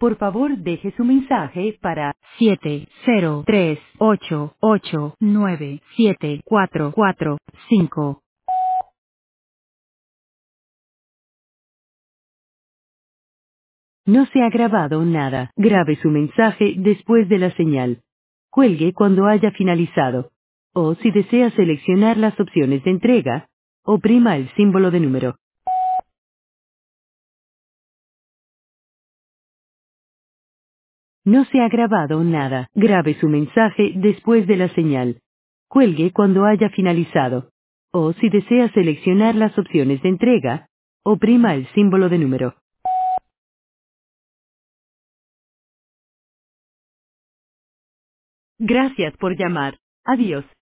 Por favor, deje su mensaje para 70388974445. No se ha grabado nada. Grabe su mensaje después de la señal. Cuelgue cuando haya finalizado. O si desea seleccionar las opciones de entrega, oprima el símbolo de número. No se ha grabado nada. Grabe su mensaje después de la señal. Cuelgue cuando haya finalizado. O si desea seleccionar las opciones de entrega, oprima el símbolo de número. Gracias por llamar. Adiós.